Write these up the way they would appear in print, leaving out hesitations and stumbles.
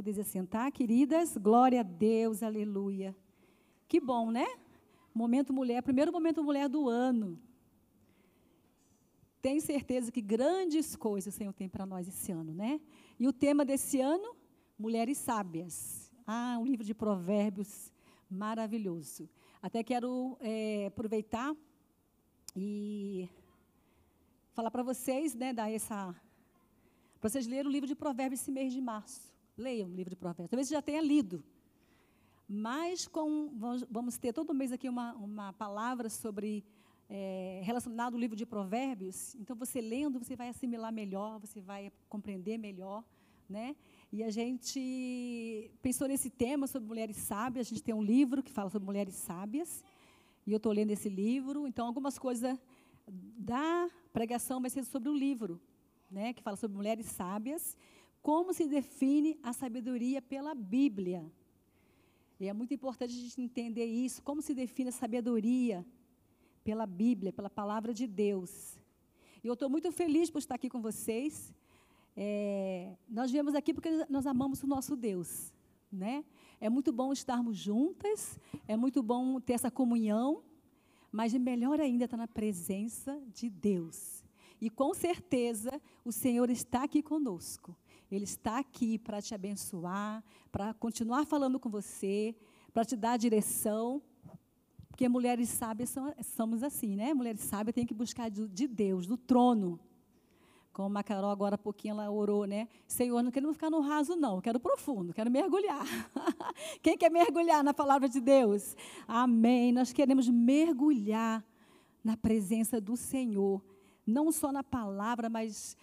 Poder se sentar, queridas. Glória a Deus, aleluia. Que bom, né? Momento Mulher, primeiro Momento Mulher do ano. Tenho certeza que grandes coisas o Senhor tem para nós esse ano, né? E o tema desse ano, Mulheres Sábias. Um livro de provérbios maravilhoso. Até quero aproveitar e falar para vocês, né, para vocês lerem o livro de provérbios esse mês de março. Leiam o livro de provérbios. Talvez você já tenha lido. Mas vamos ter todo mês aqui uma palavra sobre relacionado ao livro de provérbios. Então, você lendo, você vai assimilar melhor, você vai compreender melhor, né? E a gente pensou nesse tema sobre mulheres sábias. A gente tem um livro que fala sobre mulheres sábias. E eu estou lendo esse livro. Então, algumas coisas da pregação vai ser sobre o livro, né, que fala sobre mulheres sábias. Como se define a sabedoria pela Bíblia. E é muito importante a gente entender isso, como se define a sabedoria pela Bíblia, pela palavra de Deus. E eu estou muito feliz por estar aqui com vocês. Nós viemos aqui porque nós amamos o nosso Deus, né? É muito bom estarmos juntas, é muito bom ter essa comunhão, mas melhor ainda estar na presença de Deus. E com certeza o Senhor está aqui conosco. Ele está aqui para te abençoar, para continuar falando com você, para te dar a direção. Porque mulheres sábias somos assim, né? Mulheres sábias têm que buscar de Deus, do trono. Como a Carol agora há pouquinho ela orou, né? Senhor, não quero ficar no raso, não. Quero profundo, quero mergulhar. Quem quer mergulhar na palavra de Deus? Amém. Nós queremos mergulhar na presença do Senhor. Não só na palavra, mas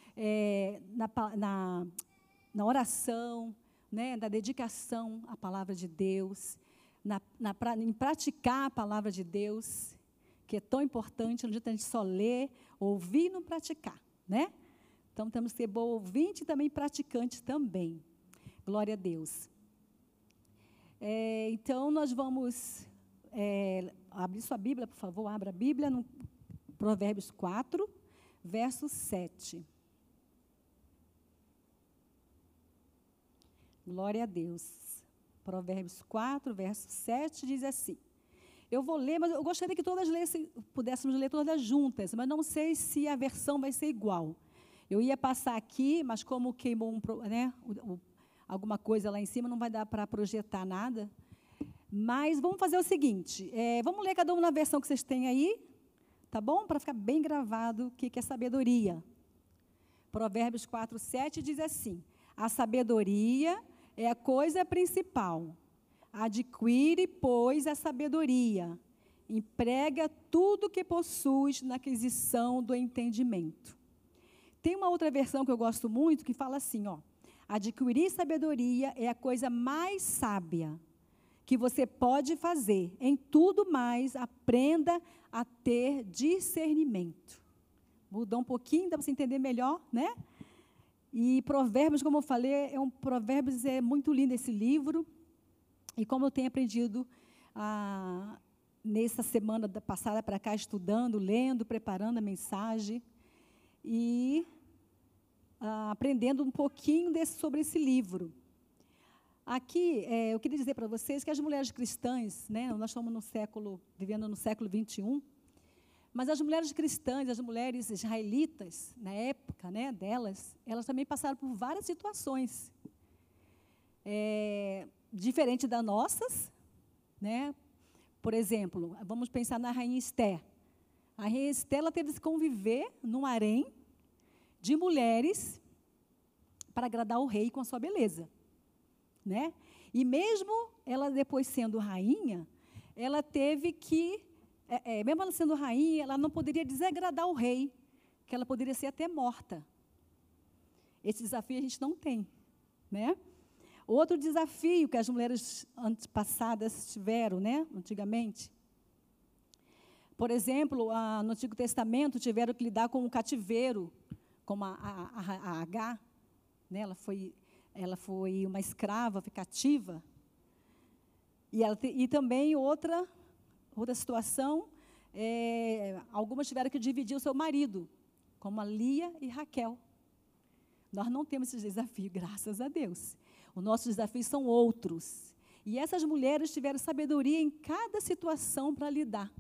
na oração, né, da dedicação à palavra de Deus, em praticar a palavra de Deus, que é tão importante. Não adianta a gente só ler, ouvir e não praticar, né? Então, temos que ser bom ouvinte e também praticante também. Glória a Deus. Então, nós vamos abrir sua Bíblia, por favor. Abra a Bíblia no Provérbios 4, verso 7. Glória a Deus. Provérbios 4, verso 7, diz assim. Eu vou ler, mas eu gostaria que todas pudéssemos ler todas juntas, mas não sei se a versão vai ser igual. Eu ia passar aqui, mas como queimou alguma coisa lá em cima, não vai dar para projetar nada. Mas vamos fazer o seguinte, vamos ler cada um na versão que vocês têm aí, tá bom? Para ficar bem gravado o que é sabedoria. Provérbios 4, 7 diz assim: a sabedoria é a coisa principal. Adquire, pois, a sabedoria. Emprega tudo que possuis na aquisição do entendimento. Tem uma outra versão que eu gosto muito, que fala assim, adquirir sabedoria é a coisa mais sábia que você pode fazer. Em tudo mais, aprenda a ter discernimento. Mudou um pouquinho, dá para você entender melhor, né? E Provérbios, como eu falei, Provérbios é muito lindo esse livro. E como eu tenho aprendido nessa semana passada para cá, estudando, lendo, preparando a mensagem e aprendendo um pouquinho sobre esse livro. Aqui, eu queria dizer para vocês que as mulheres cristãs, né, nós estamos vivendo no século 21, mas as mulheres cristãs, as mulheres israelitas, na época, né, elas também passaram por várias situações. Diferente das nossas, né? Por exemplo, vamos pensar na rainha Esther. A rainha Esther, ela teve que conviver num harém de mulheres para agradar o rei com a sua beleza, né? E mesmo ela depois sendo rainha, ela teve que, mesmo ela sendo rainha, ela não poderia desagradar o rei, que ela poderia ser até morta. Esse desafio a gente não tem, né? Outro desafio que as mulheres antepassadas tiveram, né, antigamente. Por exemplo, no Antigo Testamento, tiveram que lidar com o cativeiro, como a H, né, ela foi uma escrava, foi cativa. E também outra situação, algumas tiveram que dividir o seu marido, como a Lia e Raquel. Nós não temos esse desafio, graças a Deus. Os nossos desafios são outros. E essas mulheres tiveram sabedoria em cada situação para lidar.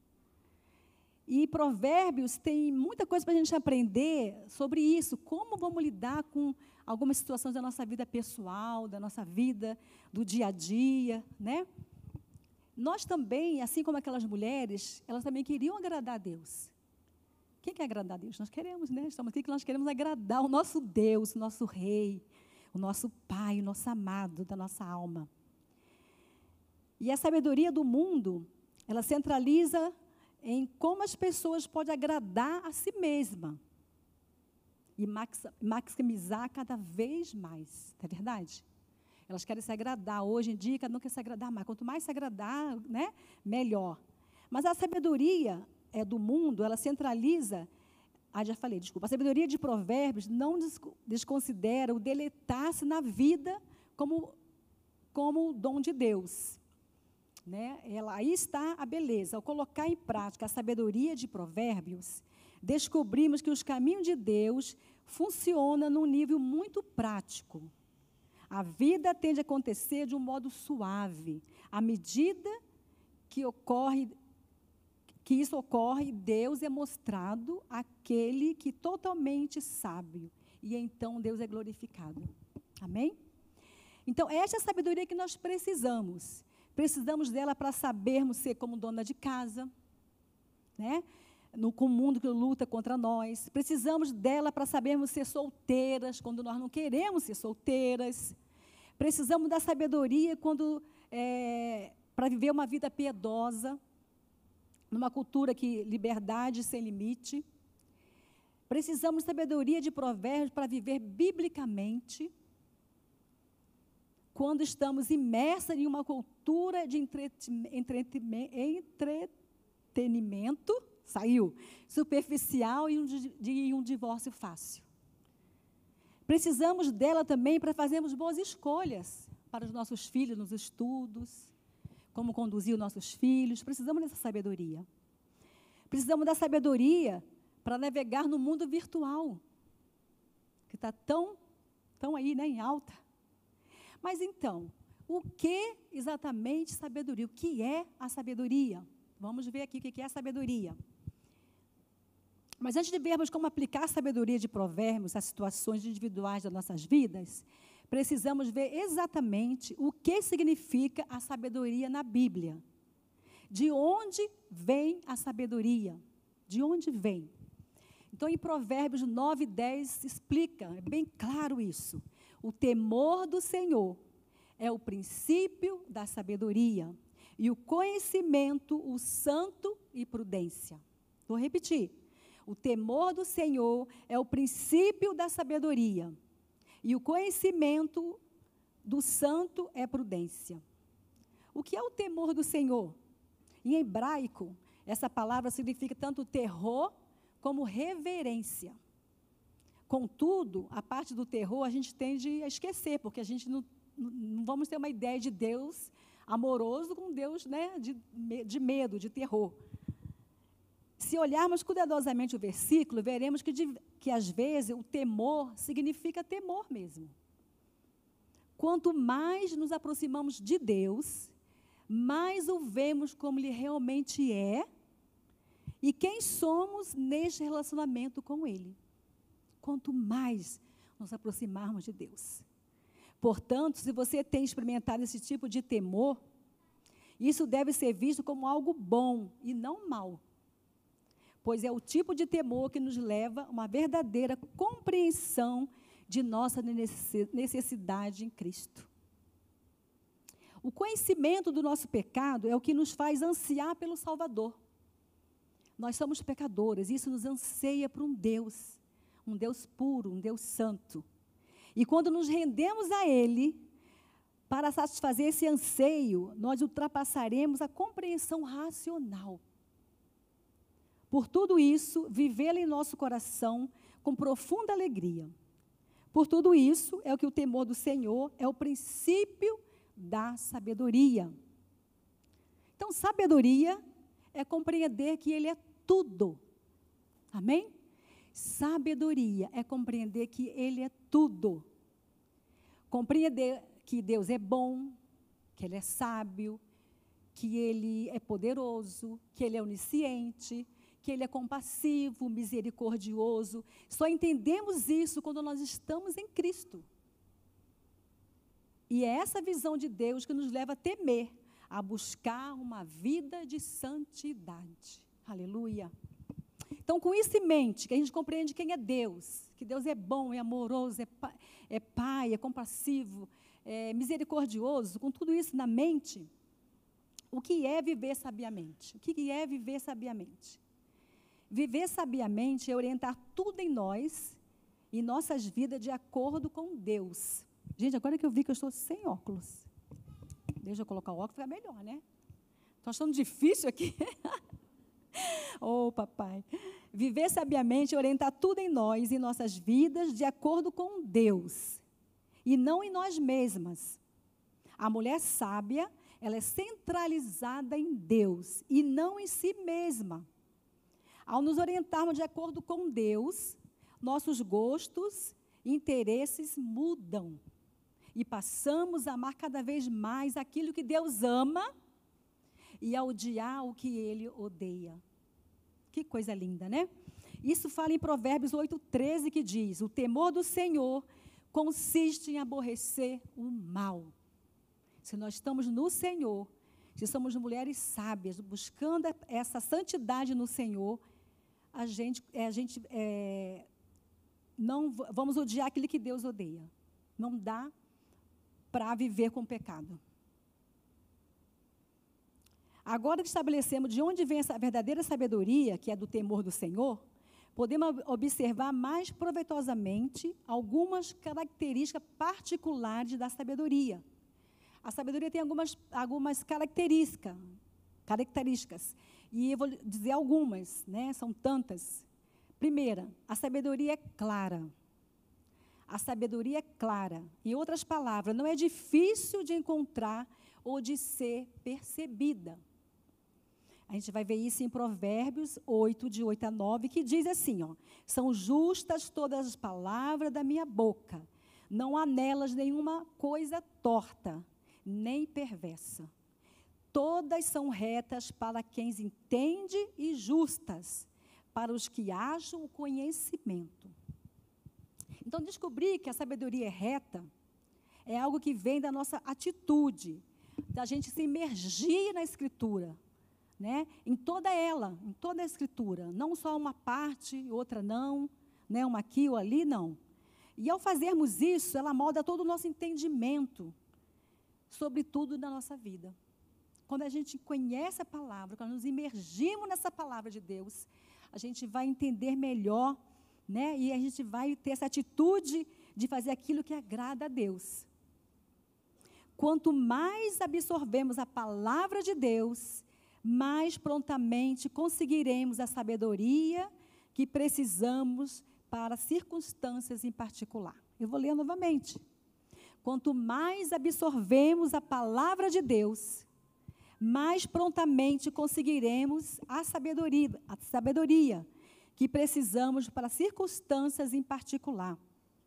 E Provérbios tem muita coisa para a gente aprender sobre isso, como vamos lidar com algumas situações da nossa vida pessoal, da nossa vida do dia a dia, né? Nós também, assim como aquelas mulheres, elas também queriam agradar a Deus. Quem quer agradar a Deus? Nós queremos, né? Estamos aqui que nós queremos agradar o nosso Deus, o nosso Rei, o nosso Pai, o nosso amado da nossa alma. E a sabedoria do mundo, ela centraliza em como as pessoas podem agradar a si mesma e maximizar cada vez mais, não é verdade? Elas querem se agradar. Hoje em dia, cada um quer se agradar mais. Quanto mais se agradar, né, melhor. Mas a sabedoria do mundo, ela centraliza, já falei, desculpa, a sabedoria de Provérbios não desconsidera o deleitar-se na vida como o dom de Deus. Né? Aí está a beleza. Ao colocar em prática a sabedoria de Provérbios, descobrimos que os caminhos de Deus funcionam num nível muito prático. A vida tende a acontecer de um modo suave. À medida que isso ocorre, Deus é mostrado àquele que totalmente sábio. E então Deus é glorificado. Amém? Então, esta é a sabedoria que nós precisamos. Precisamos dela para sabermos ser como dona de casa, né? Com o mundo que luta contra nós. Precisamos dela para sabermos ser solteiras, quando nós não queremos ser solteiras. Precisamos da sabedoria para viver uma vida piedosa, numa cultura que liberdade sem limite. Precisamos de sabedoria de Provérbios para viver biblicamente, quando estamos imersas em uma cultura de entretenimento, superficial e um divórcio fácil. Precisamos dela também para fazermos boas escolhas para os nossos filhos nos estudos, como conduzir os nossos filhos. Precisamos dessa sabedoria. Precisamos da sabedoria para navegar no mundo virtual, que está tão aí, né, em alta. Mas então, o que exatamente sabedoria? O que é a sabedoria? Vamos ver aqui o que é a sabedoria. Mas antes de vermos como aplicar a sabedoria de Provérbios às situações individuais das nossas vidas, precisamos ver exatamente o que significa a sabedoria na Bíblia. De onde vem a sabedoria? De onde vem? Então, em Provérbios 9:10, explica, é bem claro isso. O temor do Senhor é o princípio da sabedoria, e o conhecimento, o santo e prudência. Vou repetir. O temor do Senhor é o princípio da sabedoria, e o conhecimento do santo é prudência. O que é o temor do Senhor? Em hebraico, essa palavra significa tanto terror como reverência. Contudo, a parte do terror a gente tende a esquecer, porque a gente não vamos ter uma ideia de Deus amoroso com Deus, né, de medo, de terror. Se olharmos cuidadosamente o versículo, veremos que às vezes o temor significa temor mesmo. Quanto mais nos aproximamos de Deus, mais o vemos como Ele realmente é e quem somos neste relacionamento com Ele. Quanto mais nos aproximarmos de Deus. Portanto, se você tem experimentado esse tipo de temor, isso deve ser visto como algo bom e não mal. Pois é o tipo de temor que nos leva a uma verdadeira compreensão de nossa necessidade em Cristo. O conhecimento do nosso pecado é o que nos faz ansiar pelo Salvador. Nós somos pecadores, isso nos anseia para um Deus puro, um Deus santo. E quando nos rendemos a Ele, para satisfazer esse anseio, nós ultrapassaremos a compreensão racional. Por tudo isso, vivê-lo em nosso coração com profunda alegria. Por tudo isso, é o que o temor do Senhor é o princípio da sabedoria. Então, sabedoria é compreender que Ele é tudo. Amém? Sabedoria é compreender que Ele é tudo. Compreender que Deus é bom, que Ele é sábio, que Ele é poderoso, que Ele é onisciente, que Ele é compassivo, misericordioso. Só entendemos isso quando nós estamos em Cristo. E é essa visão de Deus que nos leva a temer, a buscar uma vida de santidade. Aleluia. Então, com isso em mente, que a gente compreende quem é Deus, que Deus é bom, é amoroso, é pai, é compassivo, é misericordioso, com tudo isso na mente, o que é viver sabiamente? O que é viver sabiamente? Viver sabiamente é orientar tudo em nós, em nossas vidas, de acordo com Deus. Gente, agora que eu vi que eu estou sem óculos. Deixa eu colocar o óculos, fica melhor, né? Estou achando difícil aqui. Oh, papai. Viver sabiamente é orientar tudo em nós, em nossas vidas, de acordo com Deus. E não em nós mesmas. A mulher sábia, ela é centralizada em Deus e não em si mesma. Ao nos orientarmos de acordo com Deus, nossos gostos, interesses mudam. E passamos a amar cada vez mais aquilo que Deus ama e a odiar o que Ele odeia. Que coisa linda, né? Isso fala em Provérbios 8:13, que diz: o temor do Senhor consiste em aborrecer o mal. Se nós estamos no Senhor, se somos mulheres sábias, buscando essa santidade no Senhor, não vamos odiar aquilo que Deus odeia. Não dá para viver com pecado. Agora que estabelecemos de onde vem essa verdadeira sabedoria, que é do temor do Senhor, podemos observar mais proveitosamente algumas características particulares da sabedoria. A sabedoria tem algumas características, e eu vou dizer algumas, né? São tantas. Primeira, a sabedoria é clara. A sabedoria é clara. Em outras palavras, não é difícil de encontrar ou de ser percebida. A gente vai ver isso em Provérbios 8, de 8 a 9, que diz assim, ó: são justas todas as palavras da minha boca, não há nelas nenhuma coisa torta, nem perversa. Todas são retas para quem entende e justas, para os que acham o conhecimento. Então, descobrir que a sabedoria é reta é algo que vem da nossa atitude, da gente se imergir na Escritura, né? Em toda a Escritura, não só uma parte, outra não, né? Uma aqui ou ali, não. E ao fazermos isso, ela molda todo o nosso entendimento sobre tudo na nossa vida. Quando a gente conhece a palavra, quando nos imergimos nessa palavra de Deus, a gente vai entender melhor, né? E a gente vai ter essa atitude de fazer aquilo que agrada a Deus. Quanto mais absorvemos a palavra de Deus, mais prontamente conseguiremos a sabedoria que precisamos para circunstâncias em particular. Eu vou ler novamente. Quanto mais absorvemos a palavra de Deus, mais prontamente conseguiremos a sabedoria que precisamos para circunstâncias em particular.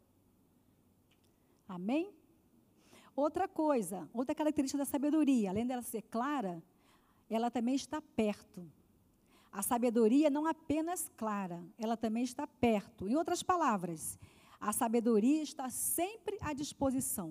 Amém? Outra coisa, outra característica da sabedoria, além dela ser clara, ela também está perto. A sabedoria não apenas clara, ela também está perto. Em outras palavras, a sabedoria está sempre à disposição.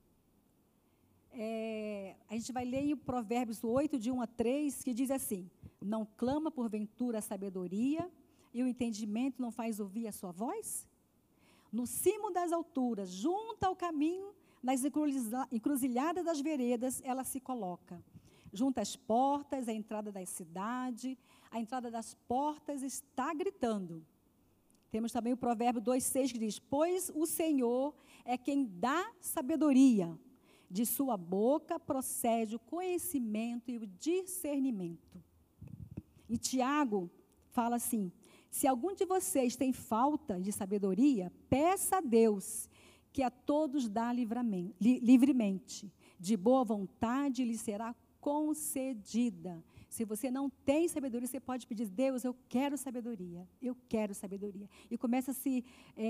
A gente vai ler em Provérbios 8, de 1 a 3, que diz assim: não clama porventura a sabedoria, e o entendimento não faz ouvir a sua voz? No cimo das alturas, junto ao caminho, nas encruzilhadas das veredas, ela se coloca. Junto às portas, a entrada da cidade, a entrada das portas está gritando. Temos também o provérbio 2,6 que diz: pois o Senhor é quem dá sabedoria, de sua boca procede o conhecimento e o discernimento. E Tiago fala assim: se algum de vocês tem falta de sabedoria, peça a Deus, que a todos dá livremente, de boa vontade lhe será concedida. Se você não tem sabedoria, você pode pedir, Deus, eu quero sabedoria, eu quero sabedoria. E começa a se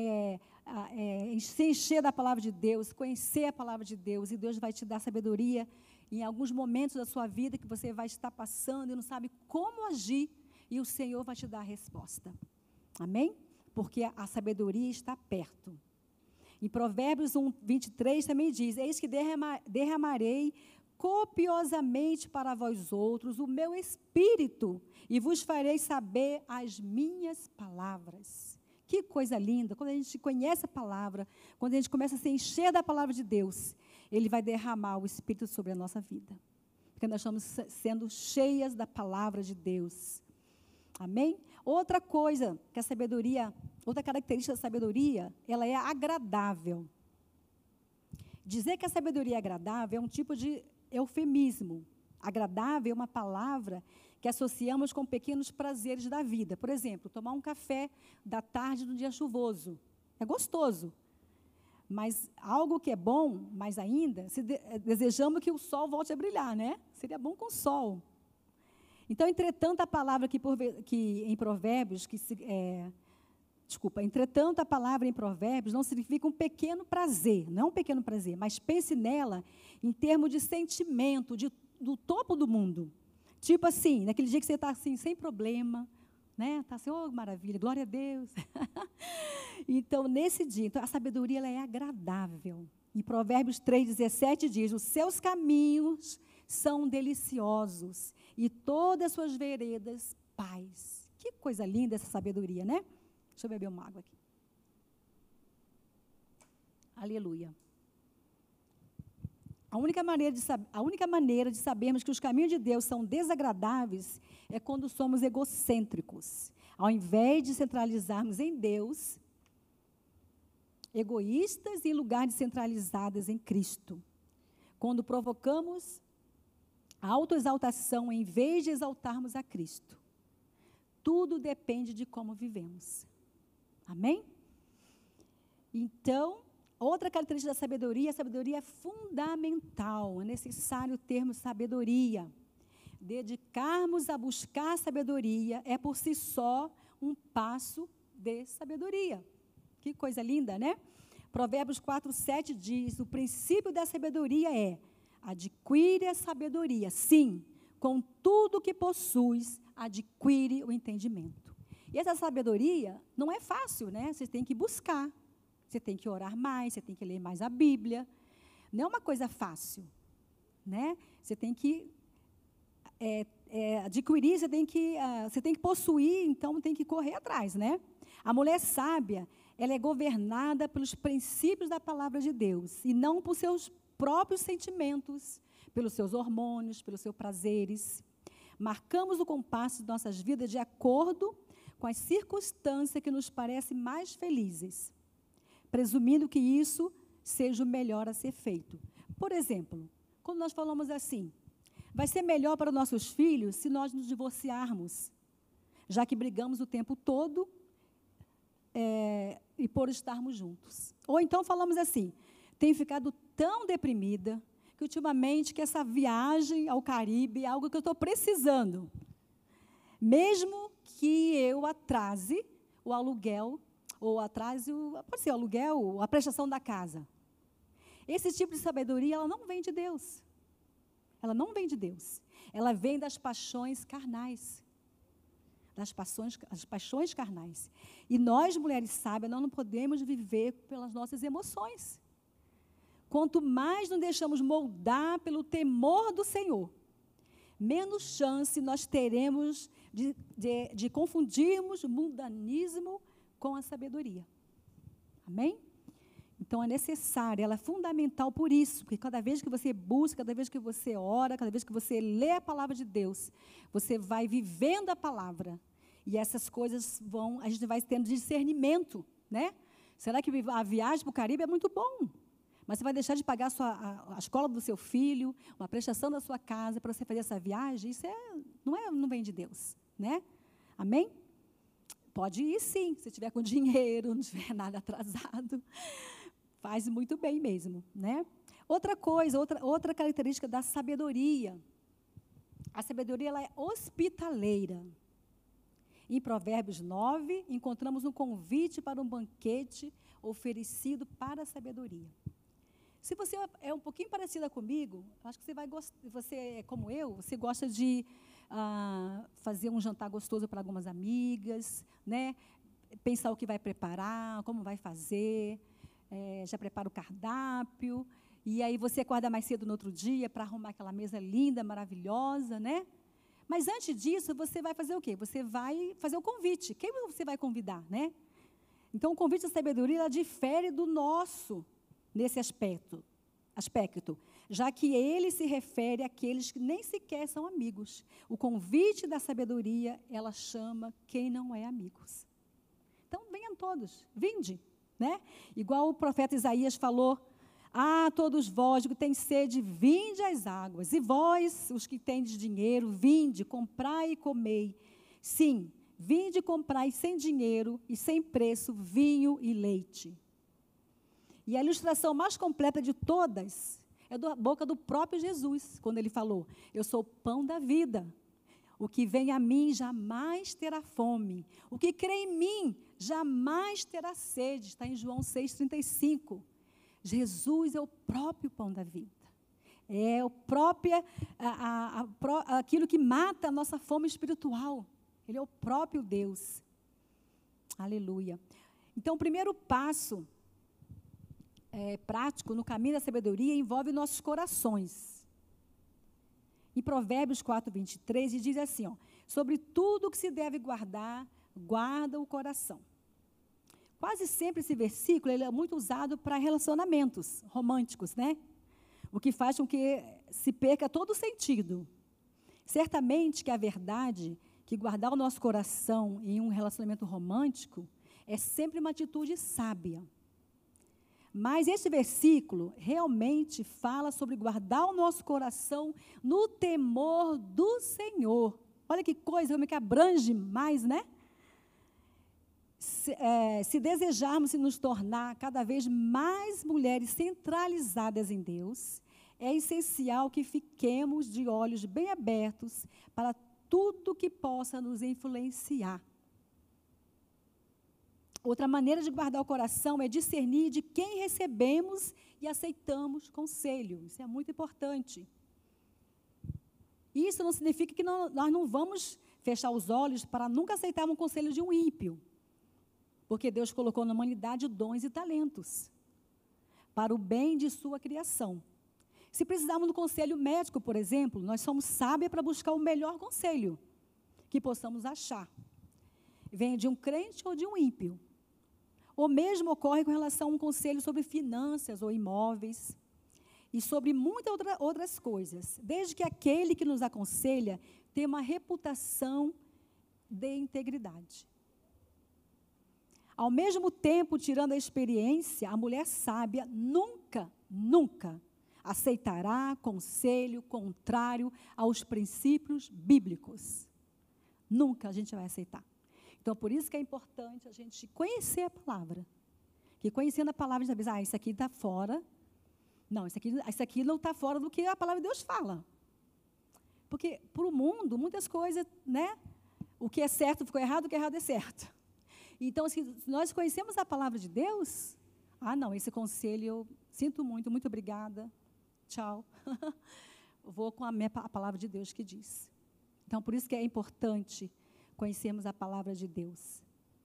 encher da palavra de Deus, conhecer a palavra de Deus, e Deus vai te dar sabedoria em alguns momentos da sua vida que você vai estar passando e não sabe como agir, e o Senhor vai te dar a resposta. Amém? Porque a sabedoria está perto. Em Provérbios 1, 23 também diz, eis que derramarei copiosamente para vós outros o meu espírito, e vos farei saber as minhas palavras. Que coisa linda, quando a gente conhece a palavra, quando a gente começa a se encher da palavra de Deus, Ele vai derramar o Espírito sobre a nossa vida. Porque nós estamos sendo cheias da palavra de Deus. Amém? Outra coisa que a sabedoria, outra característica da sabedoria, ela é agradável. Dizer que a sabedoria é agradável é um tipo de eufemismo. Agradável é uma palavra que associamos com pequenos prazeres da vida. Por exemplo, tomar um café da tarde num dia chuvoso. É gostoso. Mas algo que é bom, mais ainda, desejamos que o sol volte a brilhar, né? Seria bom com o sol. Então, entretanto, a palavra entretanto, a palavra em Provérbios não significa um pequeno prazer, não é um pequeno prazer, mas pense nela em termos de sentimento, do topo do mundo. Tipo assim, naquele dia que você está assim, sem problema, né? Está assim, oh, maravilha, glória a Deus. Então, nesse dia, então, a sabedoria ela é agradável. Em Provérbios 3,17 diz, os seus caminhos são deliciosos e todas as suas veredas, paz. Que coisa linda essa sabedoria, né? Deixa eu beber uma água aqui. Aleluia. A única maneira de sabermos que os caminhos de Deus são desagradáveis é quando somos egocêntricos. Ao invés de centralizarmos em Deus, egoístas em lugar de centralizadas em Cristo. Quando provocamos a autoexaltação em vez de exaltarmos a Cristo. Tudo depende de como vivemos. Amém? Então, outra característica da sabedoria, a sabedoria é fundamental. É necessário termos sabedoria. Dedicarmos a buscar sabedoria é por si só um passo de sabedoria. Que coisa linda, né? Provérbios 4:7 diz, o princípio da sabedoria é adquire a sabedoria. Sim, com tudo que possuis, adquire o entendimento. E essa sabedoria não é fácil, né? Você tem que buscar, você tem que orar mais, você tem que ler mais a Bíblia. Não é uma coisa fácil, né? Você tem que adquirir, você tem que possuir, então tem que correr atrás, né? A mulher sábia, ela é governada pelos princípios da palavra de Deus e não por seus próprios sentimentos, pelos seus hormônios, pelos seus prazeres. Marcamos o compasso de nossas vidas de acordo com as circunstâncias que nos parecem mais felizes, presumindo que isso seja o melhor a ser feito. Por exemplo, quando nós falamos assim, vai ser melhor para nossos filhos se nós nos divorciarmos, já que brigamos o tempo todo e por estarmos juntos. Ou então falamos assim, tenho ficado tão deprimida que ultimamente que essa viagem ao Caribe é algo que eu estou precisando. Mesmo que eu atrase o aluguel, ou atrase pode ser o aluguel, a prestação da casa. Esse tipo de sabedoria, ela não vem de Deus. Ela não vem de Deus. Ela vem das paixões carnais. Das paixões carnais. E nós, mulheres sábias, nós não podemos viver pelas nossas emoções. Quanto mais nos deixamos moldar pelo temor do Senhor, menos chance nós teremos de confundirmos o mundanismo com a sabedoria. Amém? Então, é necessário, ela é fundamental por isso, porque cada vez que você busca, cada vez que você ora, cada vez que você lê a palavra de Deus, você vai vivendo a palavra. E essas coisas a gente vai tendo discernimento, né? Será que a viagem para o Caribe é muito bom? Mas você vai deixar de pagar a escola do seu filho, uma prestação da sua casa para você fazer essa viagem? Isso não vem de Deus, né? Amém? Pode ir sim, se tiver com dinheiro, não tiver nada atrasado. Faz muito bem mesmo, né? Outra coisa, outra característica da sabedoria A sabedoria ela é hospitaleira. Em Provérbios 9, encontramos um convite para um banquete oferecido para a sabedoria. Se você é um pouquinho parecida comigo, acho que você vai gostar, você é como eu, você gosta de fazer um jantar gostoso para algumas amigas, né? Pensar o que vai preparar, como vai fazer, já prepara o cardápio, e aí você acorda mais cedo no outro dia para arrumar aquela mesa linda, maravilhosa, né? Mas antes disso, você vai fazer o quê? Você vai fazer o convite. Quem você vai convidar, né? Então, o convite da sabedoria, ela difere do nosso nesse aspecto, já que ele se refere àqueles que nem sequer são amigos. O convite da sabedoria, ela chama quem não é amigos. Então, venham todos, vinde, né? Igual o profeta Isaías falou, todos vós que têm sede, vinde às águas, e vós, os que tendes dinheiro, vinde, comprai e comei. Sim, vinde, comprai sem dinheiro e sem preço vinho e leite. E a ilustração mais completa de todas é da boca do próprio Jesus, quando ele falou, eu sou o pão da vida. O que vem a mim jamais terá fome. O que crê em mim jamais terá sede. Está em João 6,35. Jesus é o próprio pão da vida. É o próprio, aquilo que mata a nossa fome espiritual. Ele é o próprio Deus. Aleluia. Então, o primeiro passo prático no caminho da sabedoria envolve nossos corações. Em Provérbios 4:23, ele diz assim, sobre tudo que se deve guardar, guarda o coração. Quase sempre esse versículo ele é muito usado para relacionamentos românticos, né? O que faz com que se perca todo o sentido. Certamente que a verdade, que guardar o nosso coração em um relacionamento romântico, é sempre uma atitude sábia. Mas esse versículo realmente fala sobre guardar o nosso coração no temor do Senhor. Olha que coisa, como é que abrange mais, né? Se desejarmos nos tornar cada vez mais mulheres centralizadas em Deus, é essencial que fiquemos de olhos bem abertos para tudo que possa nos influenciar. Outra maneira de guardar o coração é discernir de quem recebemos e aceitamos conselho. Isso é muito importante. Isso não significa que nós não vamos fechar os olhos para nunca aceitar um conselho de um ímpio. Porque Deus colocou na humanidade dons e talentos para o bem de sua criação. Se precisarmos de um conselho médico, por exemplo, nós somos sábios para buscar o melhor conselho que possamos achar. Venha de um crente ou de um ímpio. O mesmo ocorre com relação a um conselho sobre finanças ou imóveis e sobre muitas outras coisas, desde que aquele que nos aconselha tenha uma reputação de integridade. Ao mesmo tempo, tirando a experiência, a mulher sábia nunca aceitará conselho contrário aos princípios bíblicos. Nunca a gente vai aceitar. Então, por isso que é importante a gente conhecer a palavra. Que conhecendo a palavra, a gente vai dizer, isso aqui está fora. Não, isso aqui não está fora do que a palavra de Deus fala. Porque, para o mundo, muitas coisas, né? O que é certo ficou errado, o que é errado é certo. Então, se nós conhecemos a palavra de Deus, não, esse conselho eu sinto muito, muito obrigada, tchau. Vou com a palavra de Deus que diz. Então, por isso que é importante conhecermos a palavra de Deus.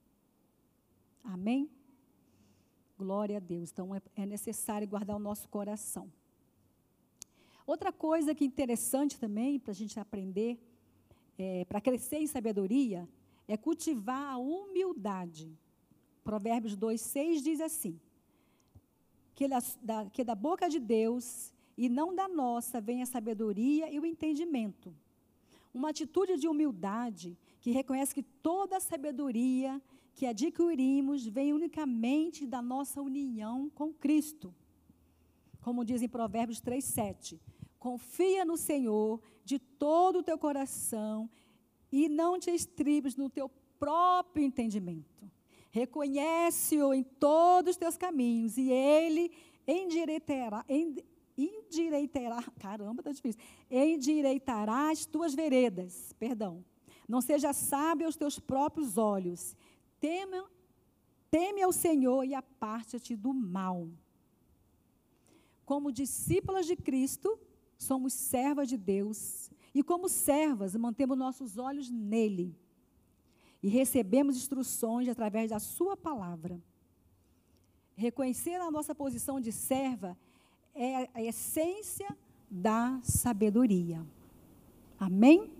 Amém? Glória a Deus. Então, é necessário guardar o nosso coração. Outra coisa que é interessante também, para a gente aprender, para crescer em sabedoria, é cultivar a humildade. Provérbios 2:6 diz assim, que da boca de Deus e não da nossa vem a sabedoria e o entendimento. Uma atitude de humildade que reconhece que toda a sabedoria que adquirimos vem unicamente da nossa união com Cristo. Como diz em Provérbios 3:7, confia no Senhor de todo o teu coração e não te estribes no teu próprio entendimento. Reconhece-o em todos os teus caminhos e ele caramba, está difícil. Endireitará as tuas veredas, Não seja sábio aos teus próprios olhos. Teme ao Senhor e aparte-te do mal. Como discípulas de Cristo, somos servas de Deus. E como servas, mantemos nossos olhos nele. E recebemos instruções através da sua palavra. Reconhecer a nossa posição de serva é a essência da sabedoria. Amém?